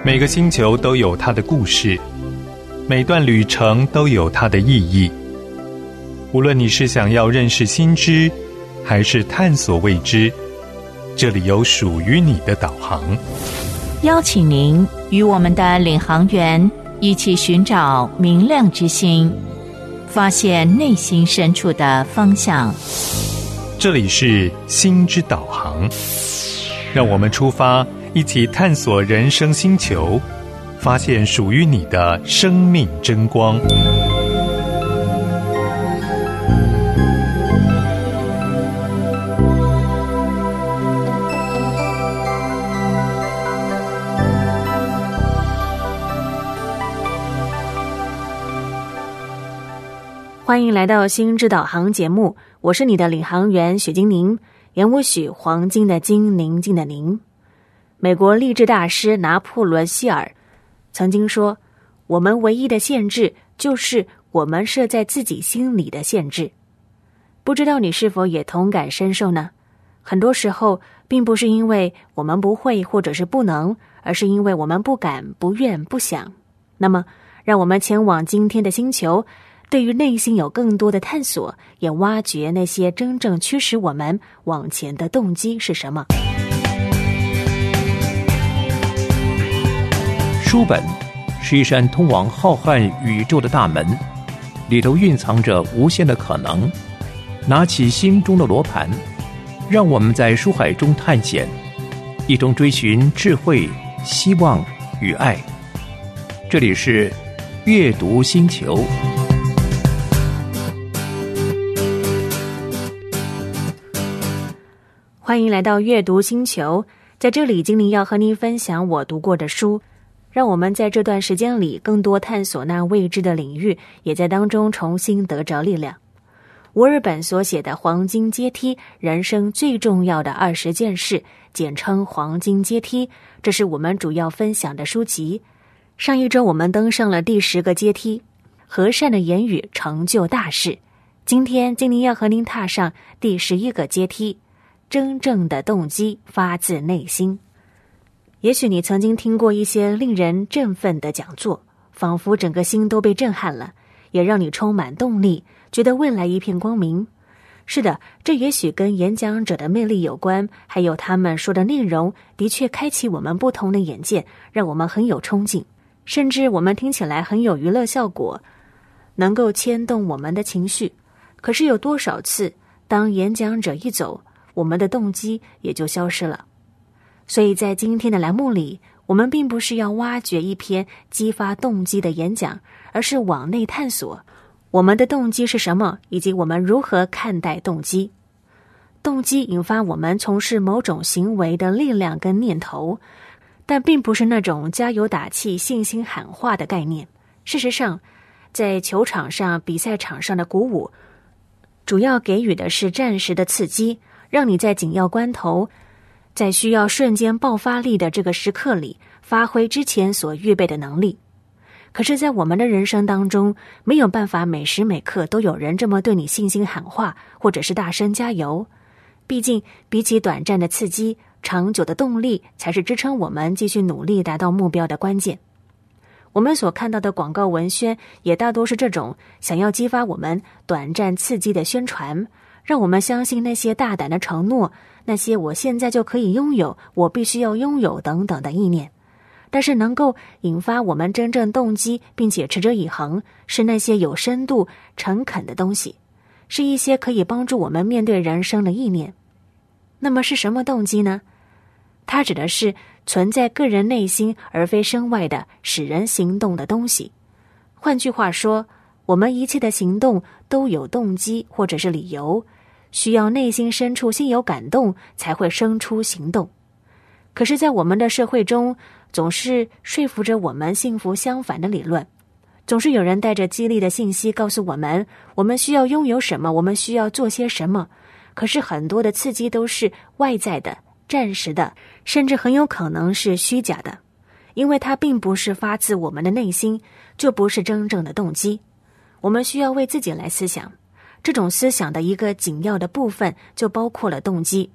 每个星球都有它的故事，每段旅程都有它的意义。无论你是想要认识新知，还是探索未知，这里有属于你的导航。 邀请您与我们的领航员一起寻找明亮之星，发现内心深处的方向。 这里是心之导航，让我们出发，一起探索人生星球，发现属于你的生命真光。 欢迎来到心之导航节目，我是你的领航员许金宁，言我许黄金的金，宁静的宁。美国励志大师拿破仑希尔曾经说，我们唯一的限制就是我们设在自己心里的限制。不知道你是否也同感深受呢？很多时候并不是因为我们不会或者是不能，而是因为我们不敢、不愿、不想。那么让我们前往今天的星球，对于内心有更多的探索，也挖掘那些真正驱使我们往前的动机是什么。 书本是一扇通往浩瀚宇宙的大门，里头蕴藏着无限的可能。拿起心中的罗盘，让我们在书海中探险，一同追寻智慧、希望与爱。这里是阅读星球。 欢迎来到阅读星球，在这里精灵要和您分享我读过的书，让我们在这段时间里更多探索那未知的领域，也在当中重新得着力量。沃尔本所写的《黄金阶梯：人生最重要的20件事》，简称黄金阶梯，这是我们主要分享的书籍。上一周我们登上了第10个阶梯，和善的言语成就大事。今天精灵要和您踏上第11个阶梯，真正的动机发自内心。也许你曾经听过一些令人振奋的讲座，仿佛整个心都被震撼了，也让你充满动力，觉得未来一片光明。是的，这也许跟演讲者的魅力有关，还有他们说的内容的确开启我们不同的眼界，让我们很有冲劲，甚至我们听起来很有娱乐效果，能够牵动我们的情绪。可是有多少次，当演讲者一走，我们的动机也就消失了。所以在今天的栏目里，我们并不是要挖掘一篇激发动机的演讲，而是往内探索我们的动机是什么，以及我们如何看待动机。动机引发我们从事某种行为的力量跟念头，但并不是那种加油打气、信心喊话的概念。事实上，在球场上、比赛场上的鼓舞，主要给予的是暂时的刺激，让你在紧要关头，在需要瞬间爆发力的这个时刻里，发挥之前所预备的能力。可是在我们的人生当中，没有办法每时每刻都有人这么对你信心喊话，或者是大声加油。毕竟比起短暂的刺激，长久的动力才是支撑我们继续努力达到目标的关键。我们所看到的广告文宣也大多是这种想要激发我们短暂刺激的宣传，让我们相信那些大胆的承诺，那些我现在就可以拥有，我必须要拥有等等的意念。但是能够引发我们真正动机并且持之以恒，是那些有深度、诚恳的东西，是一些可以帮助我们面对人生的意念。那么是什么动机呢？它指的是存在个人内心而非身外的使人行动的东西。换句话说，我们一切的行动都有动机或者是理由，需要内心深处先有感动，才会生出行动。可是在我们的社会中，总是说服着我们幸福相反的理论，总是有人带着激励的信息告诉我们，我们需要拥有什么，我们需要做些什么。可是很多的刺激都是外在的、暂时的，甚至很有可能是虚假的，因为它并不是发自我们的内心，就不是真正的动机。我们需要为自己来思想，这种思想的一个紧要的部分就包括了动机。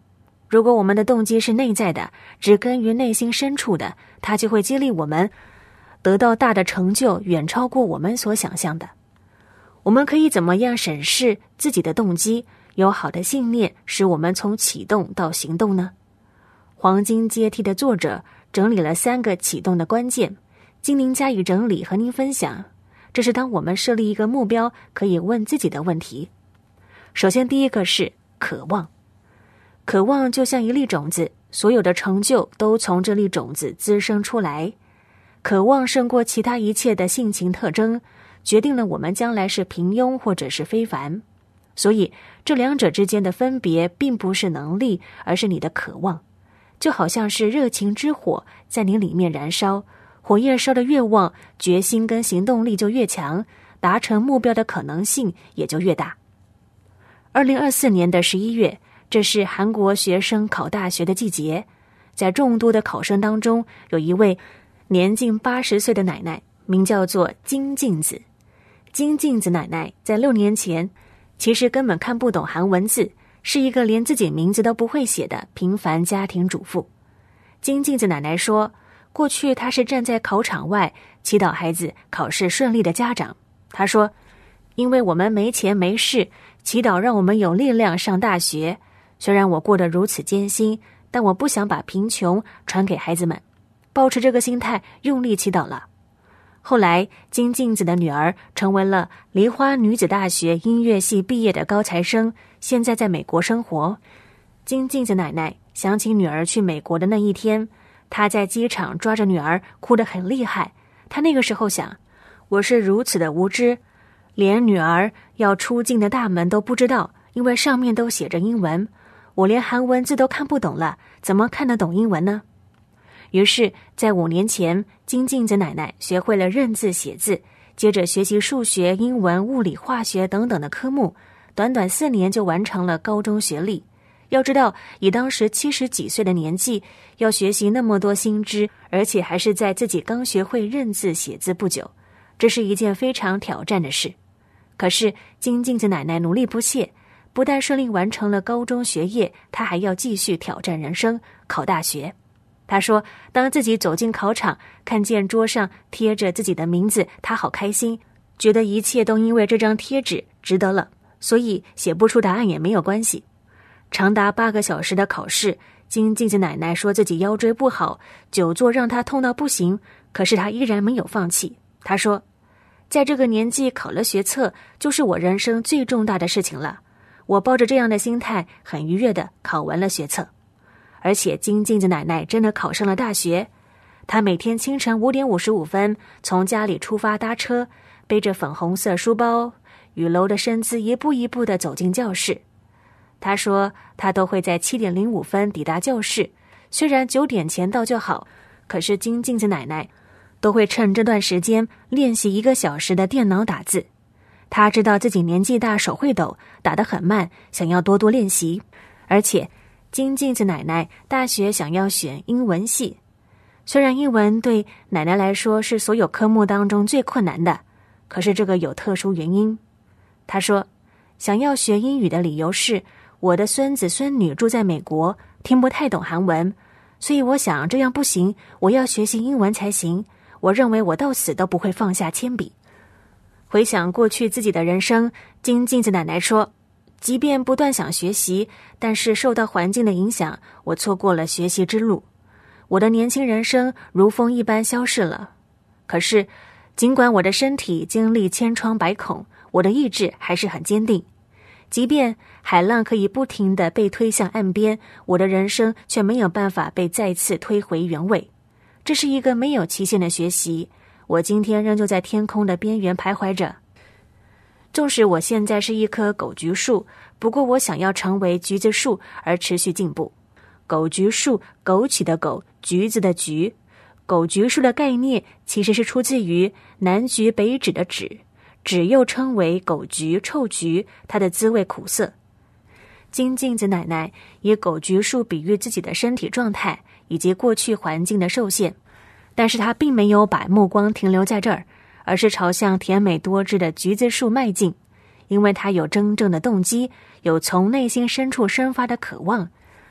如果我们的动机是内在的，植根于内心深处的，它就会激励我们得到大的成就，远超过我们所想象的。我们可以怎么样审视自己的动机？有好的信念使我们从启动到行动呢？黄金阶梯的作者整理了3个启动的关键，经您加以整理和您分享。这是当我们设立一个目标可以问自己的问题。首先第一个是渴望。渴望就像一粒种子，所有的成就都从这粒种子滋生出来。渴望胜过其他一切的性情特征，决定了我们将来是平庸或者是非凡。所以这2者之间的分别并不是能力，而是你的渴望。就好像是热情之火在你里面燃烧，火焰烧得越旺，决心跟行动力就越强，达成目标的可能性也就越大。2024年的11月，这是韩国学生考大学的季节。在众多的考生当中，有一位年近80岁的奶奶，名叫做金镜子。金镜子奶奶在6年前其实根本看不懂韩文字，是一个连自己名字都不会写的平凡家庭主妇。金镜子奶奶说，过去她是站在考场外祈祷孩子考试顺利的家长。她说，因为我们没钱没势，祈祷让我们有力量上大学。虽然我过得如此艰辛，但我不想把贫穷传给孩子们，抱持这个心态用力祈祷了。后来金镜子的女儿成为了梨花女子大学音乐系毕业的高材生，现在在美国生活。金镜子奶奶想起女儿去美国的那一天，她在机场抓着女儿哭得很厉害。她那个时候想，我是如此的无知，连女儿要出境的大门都不知道，因为上面都写着英文，我连韩文字都看不懂了，怎么看得懂英文呢？于是在5年前，金镜子奶奶学会了认字写字，接着学习数学、英文、物理、化学等等的科目，短短4年就完成了高中学历。要知道，以当时70几岁的年纪，要学习那么多新知，而且还是在自己刚学会认字写字不久，这是一件非常挑战的事。可是金镜子奶奶努力不懈，不但顺利完成了高中学业，她还要继续挑战人生，考大学。她说，当自己走进考场，看见桌上贴着自己的名字，她好开心，觉得一切都因为这张贴纸值得了，所以写不出答案也没有关系。长达8个小时的考试，金镜子奶奶说自己腰椎不好，久坐让她痛到不行，可是她依然没有放弃。她说，在这个年纪考了学测，就是我人生最重大的事情了。我抱着这样的心态，很愉悦地考完了学测。而且金镜子奶奶真的考上了大学。她每天清晨5点55分从家里出发搭车，背着粉红色书包，伛偻的身姿一步一步地走进教室。她说她都会在7点05分抵达教室，虽然9点前到就好，可是金镜子奶奶都会趁这段时间练习1个小时的电脑打字。她知道自己年纪大，手会抖，打得很慢，想要多多练习。而且金镜子奶奶大学想要选英文系，虽然英文对奶奶来说是所有科目当中最困难的，可是这个有特殊原因。她说，想要学英语的理由是，我的孙子孙女住在美国，听不太懂韩文，所以我想这样不行，我要学习英文才行。我认为我到死都不会放下铅笔。回想过去自己的人生，金镜子奶奶说，即便不断想学习，但是受到环境的影响，我错过了学习之路。我的年轻人生如风一般消逝了。可是尽管我的身体经历千疮百孔，我的意志还是很坚定。即便海浪可以不停地被推向岸边，我的人生却没有办法被再次推回原位。这是一个没有期限的学习，我今天仍旧在天空的边缘徘徊着。纵使我现在是一棵狗橘树，不过我想要成为橘子树而持续进步。狗橘树，枸杞的枸，橘子的橘。狗橘树的概念其实是出自于南橘北枳的枳，枳又称为狗橘、臭橘，它的滋味苦涩。金镜子奶奶以枸橘树比喻自己的身体状态以及过去环境的受限，但是她并没有把目光停留在这儿，而是朝向甜美多汁的橘子树迈进，因为她有真正的动机，有从内心深处生发的渴望，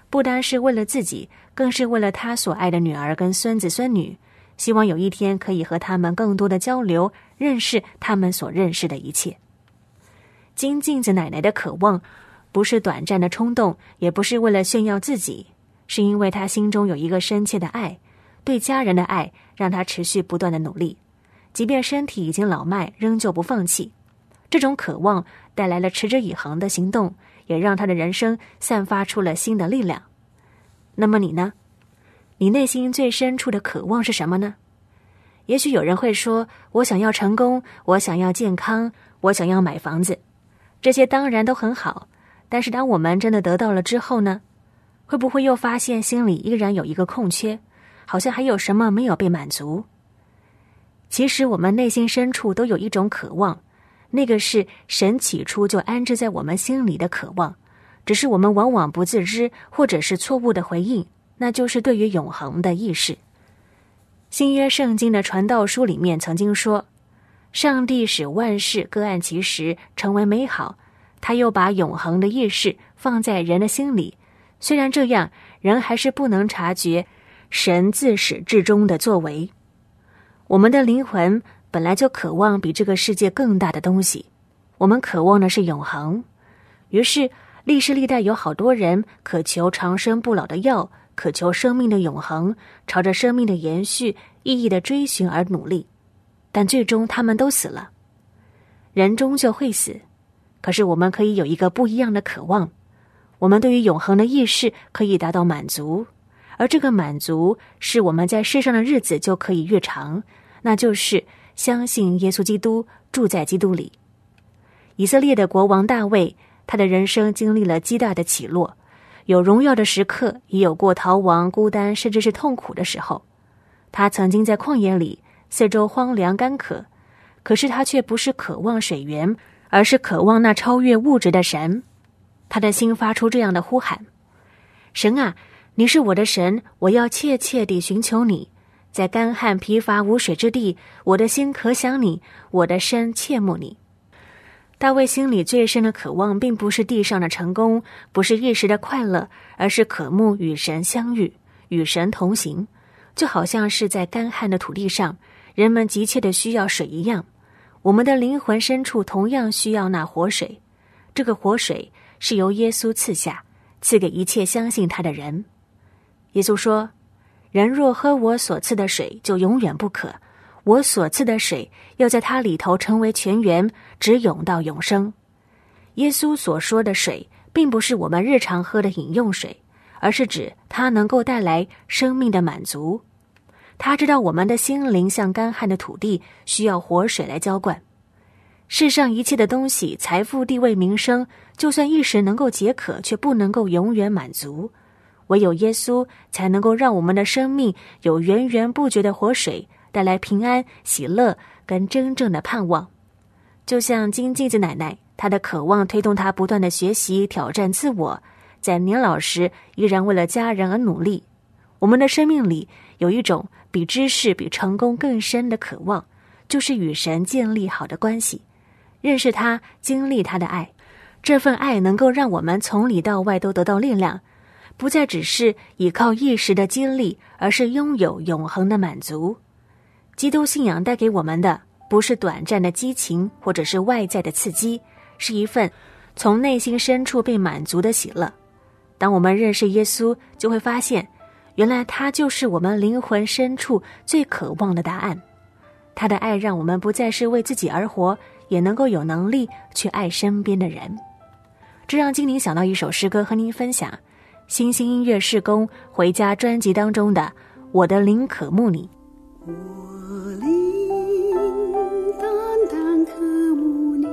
不单是为了自己，更是为了他所爱的女儿跟孙子孙女，希望有一天可以和他们更多的交流，认识他们所认识的一切。金镜子奶奶的渴望不是短暂的冲动，也不是为了炫耀自己，是因为她心中有一个深切的爱，对家人的爱让她持续不断的努力，即便身体已经老迈，仍旧不放弃。这种渴望带来了持之以恒的行动，也让她的人生散发出了新的力量。那么你呢？你内心最深处的渴望是什么呢？也许有人会说，我想要成功，我想要健康，我想要买房子，这些当然都很好，但是当我们真的得到了之后呢？会不会又发现心里依然有一个空缺，好像还有什么没有被满足？其实我们内心深处都有一种渴望，那个是神起初就安置在我们心里的渴望，只是我们往往不自知，或者是错误的回应，那就是对于永恒的意识。新约圣经的传道书里面曾经说，上帝使万事各按其时成为美好，他又把永恒的意识放在人的心里，虽然这样，人还是不能察觉神自始至终的作为。我们的灵魂本来就渴望比这个世界更大的东西，我们渴望的是永恒。于是历世历代有好多人渴求长生不老的药，渴求生命的永恒，朝着生命的延续、意义的追寻而努力，但最终他们都死了。人终究会死，可是我们可以有一个不一样的渴望，我们对于永恒的意识可以达到满足，而这个满足是我们在世上的日子就可以越长，那就是相信耶稣基督，住在基督里。以色列的国王大卫，他的人生经历了极大的起落，有荣耀的时刻，也有过逃亡、孤单，甚至是痛苦的时候。他曾经在旷野里，四周荒凉干渴，可是他却不是渴望水源，而是渴望那超越物质的神。他的心发出这样的呼喊：神啊，你是我的神，我要切切地寻求你。在干旱疲乏无水之地，我的心可想你，我的身切慕你。大卫心里最深的渴望并不是地上的成功，不是一时的快乐，而是渴慕与神相遇，与神同行，就好像是在干旱的土地上，人们急切的需要水一样。我们的灵魂深处同样需要那活水，这个活水是由耶稣赐下，赐给一切相信他的人。耶稣说，人若喝我所赐的水，就永远不渴，我所赐的水要在它里头成为泉源，直涌到永生。耶稣所说的水并不是我们日常喝的饮用水，而是指它能够带来生命的满足。他知道我们的心灵像干旱的土地，需要活水来浇灌。世上一切的东西，财富、地位、名声，就算一时能够解渴，却不能够永远满足。唯有耶稣才能够让我们的生命有源源不绝的活水，带来平安、喜乐跟真正的盼望。就像金镜子奶奶，她的渴望推动她不断的学习、挑战自我，在年老时依然为了家人而努力。我们的生命里有一种比知识、比成功更深的渴望，就是与神建立好的关系，认识他，经历他的爱。这份爱能够让我们从里到外都得到力量，不再只是依靠一时的激励，而是拥有永恒的满足。基督信仰带给我们的不是短暂的激情，或者是外在的刺激，是一份从内心深处被满足的喜乐。当我们认识耶稣，就会发现，原来他就是我们灵魂深处最渴望的答案。他的爱让我们不再是为自己而活，也能够有能力去爱身边的人。这让精灵想到一首诗歌和您分享，新兴音乐事工回家专辑当中的《我的灵渴慕你》。 我灵单单渴慕你，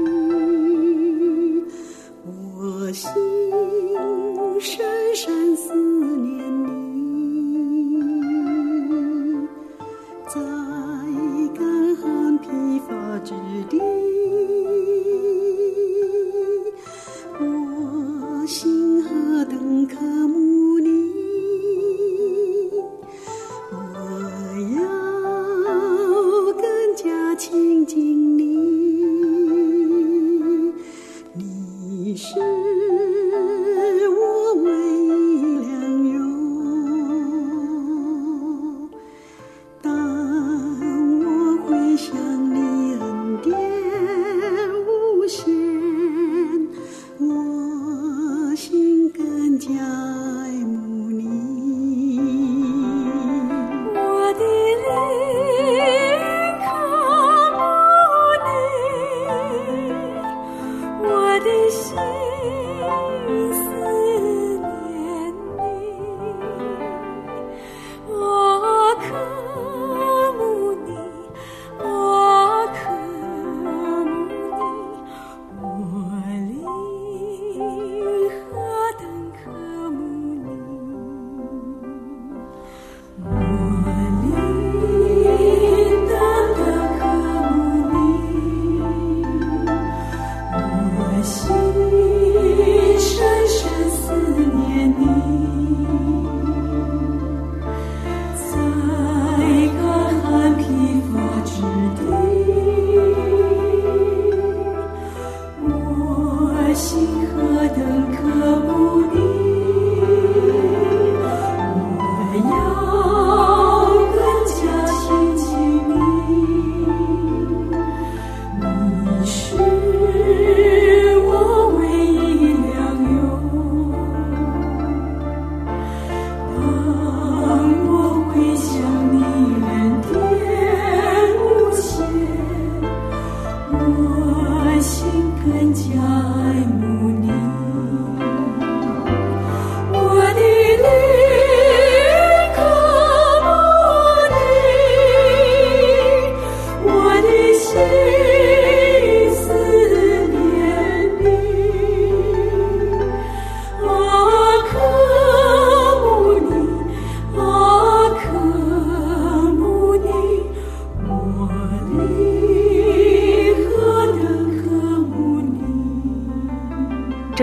我心深深思念你，在干旱疲乏之地，我心何等渴慕你，我要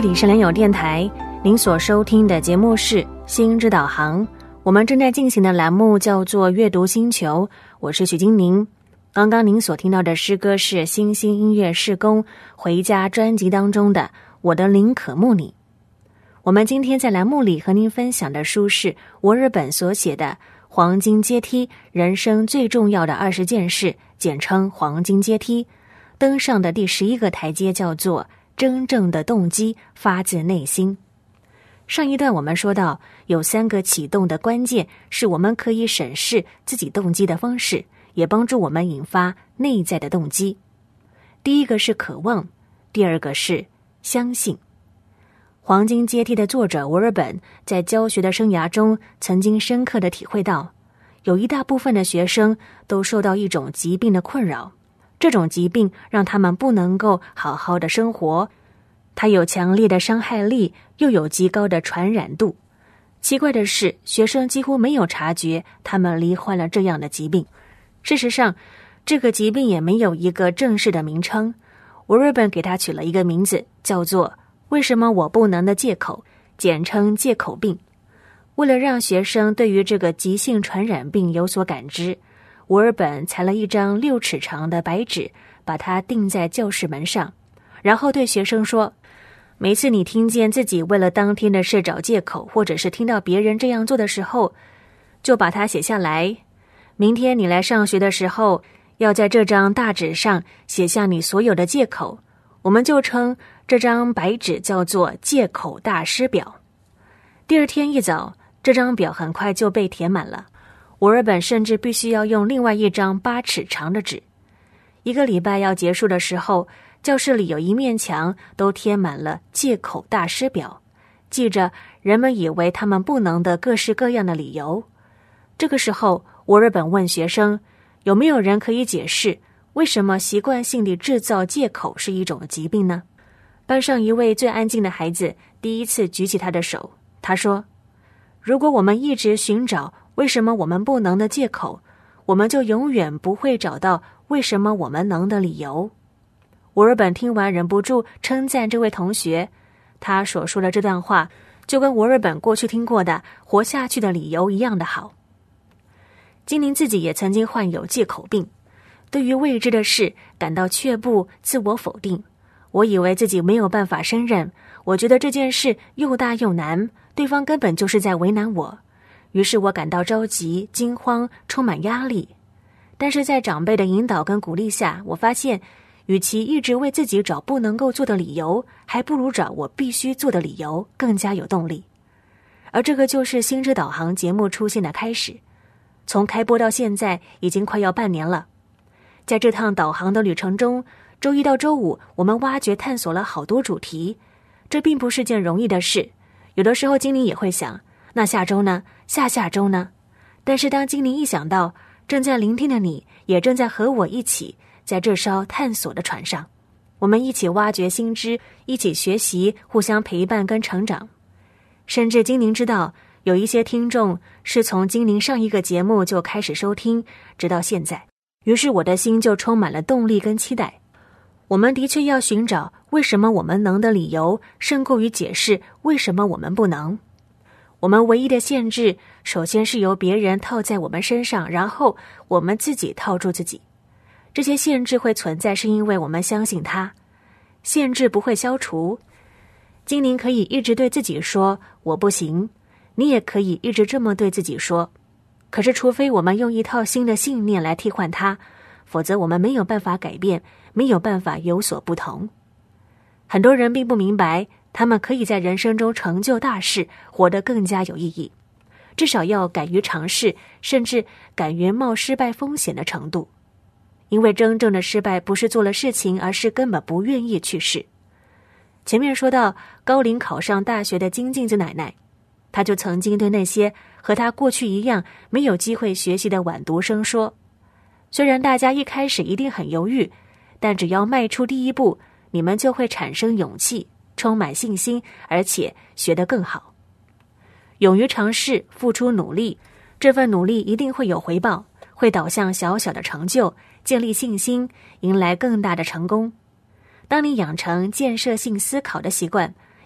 里是良友电台，您所收听的节目是心之导航。我们正在进行的栏目叫做阅读星球，我是许金宁。刚刚您所听到的诗歌是新兴音乐事工回家专辑当中的我的灵渴慕你。我们今天在栏目里和您分享的书是沃尔本所写的黄金阶梯，人生最重要的20件事，简称黄金阶梯。登上的第11个台阶叫做真正的动机发自内心。上一段我们说到，有3个启动的关键，是我们可以审视自己动机的方式，也帮助我们引发内在的动机。第一个是渴望，第二个是相信。黄金阶梯的作者沃尔本在教学的生涯中曾经深刻地体会到，有一大部分的学生都受到一种疾病的困扰，这种疾病让他们不能够好好的生活，它有强烈的伤害力，又有极高的传染度。奇怪的是，学生几乎没有察觉他们罹患了这样的疾病。事实上，这个疾病也没有一个正式的名称，沃尔本给它取了一个名字，叫做为什么我不能的借口，简称借口病。为了让学生对于这个急性传染病有所感知，沃尔本裁了一张6尺长的白纸，把它钉在教室门上，然后对学生说，每次你听见自己为了当天的事找借口，或者是听到别人这样做的时候，就把它写下来。明天你来上学的时候，要在这张大纸上写下你所有的借口，我们就称这张白纸叫做借口大师表。第二天一早，这张表很快就被填满了，沃尔本甚至必须要用另外一张8尺长的纸。1个礼拜要结束的时候，教室里有一面墙都贴满了借口大师表，记着人们以为他们不能的各式各样的理由。这个时候，沃尔本问学生，有没有人可以解释为什么习惯性地制造借口是一种疾病呢？班上一位最安静的孩子第一次举起他的手，他说，如果我们一直寻找为什么我们不能的借口，我们就永远不会找到为什么我们能的理由。沃尔本听完忍不住称赞这位同学，他所说的这段话就跟沃尔本过去听过的活下去的理由一样的好。金宁自己也曾经患有借口病，对于未知的事感到却步，自我否定。我以为自己没有办法胜任，我觉得这件事又大又难，对方根本就是在为难我。于是我感到着急、惊慌，充满压力。但是在长辈的引导跟鼓励下，我发现与其一直为自己找不能够做的理由，还不如找我必须做的理由，更加有动力。而这个就是心之导航节目出现的开始。从开播到现在已经快要半年了。在这趟导航的旅程中，周一到周五我们挖掘探索了好多主题，这并不是件容易的事。有的时候精灵也会想，那下周呢？下下周呢？但是当精灵一想到正在聆听的你也正在和我一起在这艘探索的船上，我们一起挖掘新知，一起学习，互相陪伴跟成长。甚至精灵知道有一些听众是从精灵上一个节目就开始收听，直到现在。于是我的心就充满了动力跟期待。我们的确要寻找为什么我们能的理由，胜过于解释为什么我们不能。我们唯一的限制，首先是由别人套在我们身上，然后我们自己套住自己。这些限制会存在，是因为我们相信它。限制不会消除。精灵可以一直对自己说我不行，你也可以一直这么对自己说。可是除非我们用一套新的信念来替换它，否则我们没有办法改变，没有办法有所不同。很多人并不明白，他们可以在人生中成就大事，活得更加有意义，至少要敢于尝试，甚至敢于冒失败风险的程度。因为真正的失败不是做了事情，而是根本不愿意去试。前面说到高龄考上大学的金镜子奶奶，她就曾经对那些和她过去一样没有机会学习的晚读生说，虽然大家一开始一定很犹豫，但只要迈出第一步，你们就会产生勇气，充满信心，而且学得更好。勇于尝试，付出努力，这份努力一定会有回报，会导向小小的成就，建立信心，迎来更大的成功。当你养成建设性思考的习惯，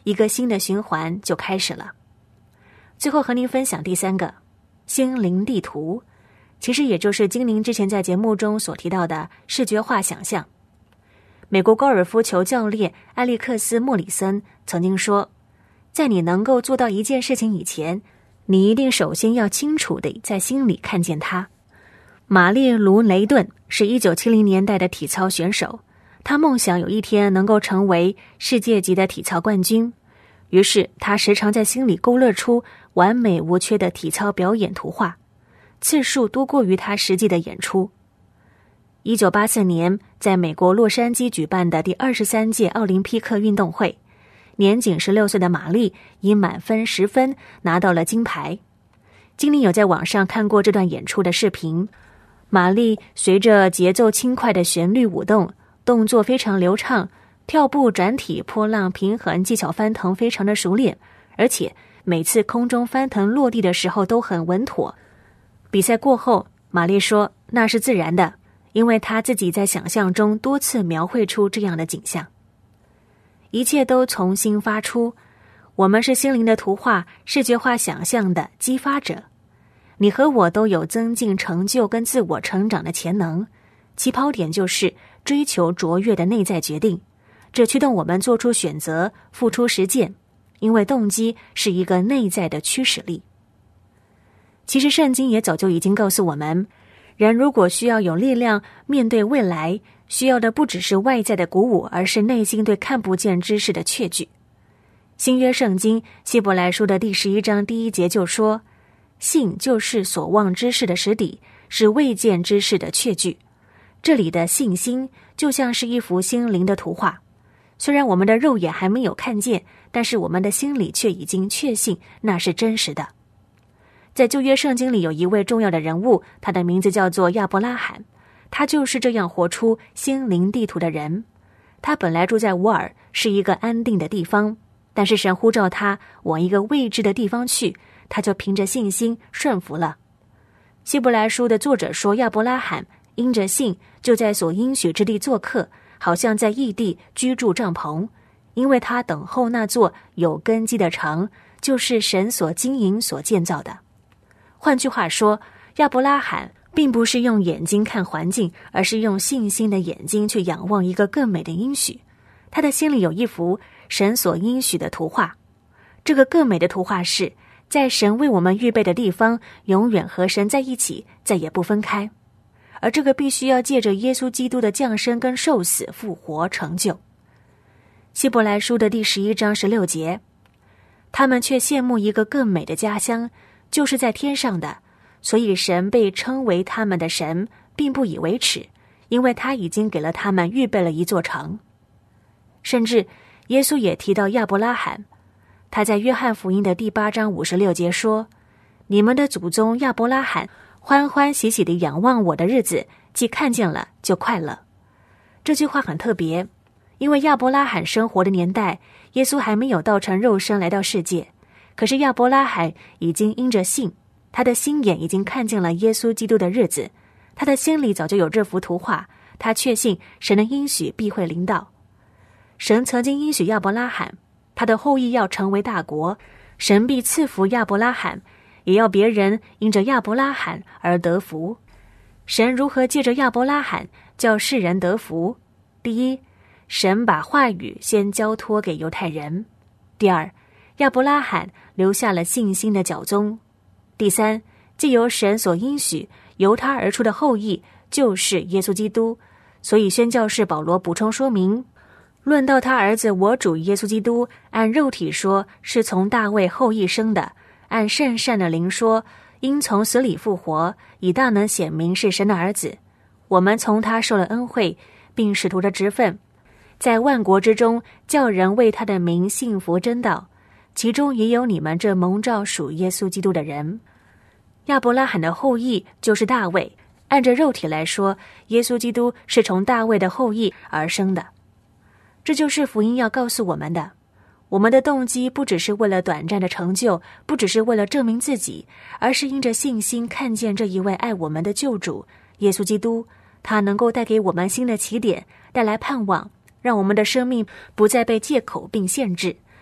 一个新的循环就开始了。最后和您分享第3个心灵地图，其实也就是精灵之前在节目中所提到的视觉化想象。美国高尔夫球教练艾利克斯·莫里森曾经说，在你能够做到一件事情以前，你一定首先要清楚地在心里看见它。玛丽·卢雷顿是1970年代的体操选手，她梦想有一天能够成为世界级的体操冠军，于是她时常在心里勾勒出完美无缺的体操表演图画，次数多过于她实际的演出。1984年，在美国洛杉矶举办的第23届奥林匹克运动会，年仅16岁的玛丽以满分10分拿到了金牌。精灵有在网上看过这段演出的视频，玛丽随着节奏轻快的旋律舞动，动作非常流畅，跳步、转体、波浪、平衡技巧翻腾非常的熟练，而且每次空中翻腾落地的时候都很稳妥。比赛过后，玛丽说那是自然的，因为她自己在想象中多次描绘出这样的景象。一切都从心发出，我们是心灵的图画、视觉化想象的激发者。你和我都有增进成就跟自我成长的潜能，起跑点就是追求卓越的内在决定，这驱动我们做出选择，付出实践，因为动机是一个内在的驱使力。其实圣经也早就已经告诉我们，人如果需要有力量面对未来，需要的不只是外在的鼓舞，而是内心对看不见之事的确据。新约圣经希伯来书的第11章第1节就说，信就是所望之事的实底，是未见之事的确据。这里的信心就像是一幅心灵的图画，虽然我们的肉眼还没有看见，但是我们的心里却已经确信那是真实的。在旧约圣经里有一位重要的人物，他的名字叫做亚伯拉罕，他就是这样活出心灵地图的人。他本来住在乌尔，是一个安定的地方，但是神呼召他往一个未知的地方去，他就凭着信心顺服了。希伯来书的作者说，亚伯拉罕因着信就在所应许之地做客，好像在异地居住帐篷，因为他等候那座有根基的城，就是神所经营所建造的。换句话说，亚伯拉罕并不是用眼睛看环境，而是用信心的眼睛去仰望一个更美的应许。他的心里有一幅神所应许的图画，这个更美的图画是在神为我们预备的地方，永远和神在一起，再也不分开。而这个必须要借着耶稣基督的降生跟受死复活成就。希伯来书的第11章16节，他们却羡慕一个更美的家乡，就是在天上的，所以神被称为他们的神，并不以为耻，因为他已经给了他们预备了一座城。甚至耶稣也提到亚伯拉罕，他在约翰福音的第8章56节说，你们的祖宗亚伯拉罕欢欢喜喜地仰望我的日子，既看见了就快乐。这句话很特别，因为亚伯拉罕生活的年代，耶稣还没有道成肉身来到世界，可是亚伯拉罕已经因着信，他的心眼已经看见了耶稣基督的日子，他的心里早就有这幅图画，他确信神的应许必会临到。神曾经应许亚伯拉罕，他的后裔要成为大国，神必赐福亚伯拉罕，也要别人因着亚伯拉罕而得福。神如何借着亚伯拉罕叫世人得福？第一，神把话语先交托给犹太人；第二，亚伯拉罕留下了信心的脚踪；第三，藉由神所应许由他而出的后裔就是耶稣基督。所以宣教士保罗补充说明，论到他儿子我主耶稣基督，按肉体说是从大卫后裔生的，按圣善的灵说因从死里复活，以大能显明是神的儿子。我们从他受了恩惠，并使徒的职分，在万国之中叫人为他的名信服真道，其中也有你们这蒙召属耶稣基督的人。亚伯拉罕的后裔就是大卫，按着肉体来说，耶稣基督是从大卫的后裔而生的。这就是福音要告诉我们的，我们的动机不只是为了短暂的成就，不只是为了证明自己，而是因着信心看见这一位爱我们的救主耶稣基督，他能够带给我们新的起点，带来盼望，让我们的生命不再被借口并限制，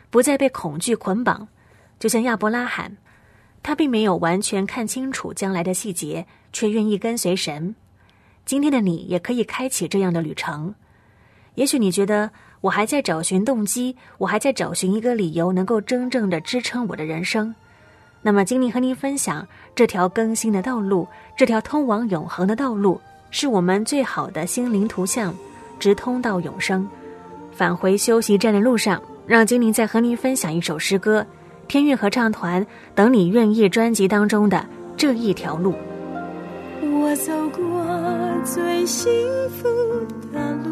不再被恐惧捆绑。就像亚伯拉罕，他并没有完全看清楚将来的细节，却愿意跟随神。今天的你也可以开启这样的旅程。也许你觉得我还在找寻动机，我还在找寻一个理由能够真正的支撑我的人生。那么今天和您分享这条更新的道路，这条通往永恒的道路，是我们最好的心灵图像，直通到永生。返回休息站的路上，让精灵再和您分享一首诗歌，天韵合唱团等你愿意专辑当中的这一条路。 我走过最幸福的路，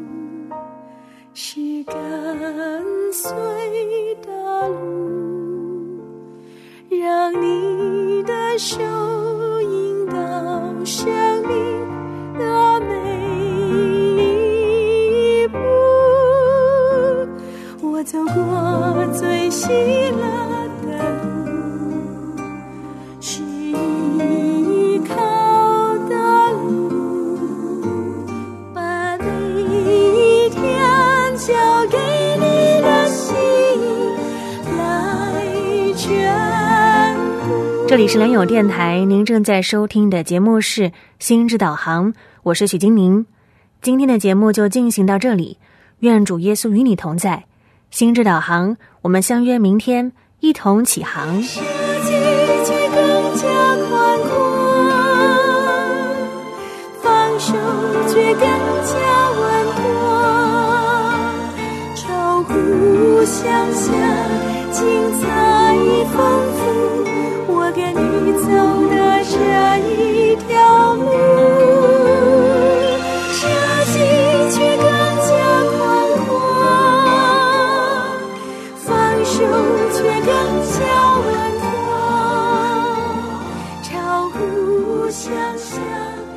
是跟随的路，让你的手引导生命的每一步。我走过最喜乐的路，是依靠的路，把每一天交给你的心来眷顾。 这里是良友电台，您正在收听的节目是心之导航，我是许金宁。今天的节目就进行到这里，愿主耶稣与你同在。心之导航，我们相约明天一同起航。 世界却更加宽阔，放手却更加稳妥，超乎想象，精彩丰富，我跟你走的这一条路，世界却更加宽阔，放手却更加稳妥，超乎想象。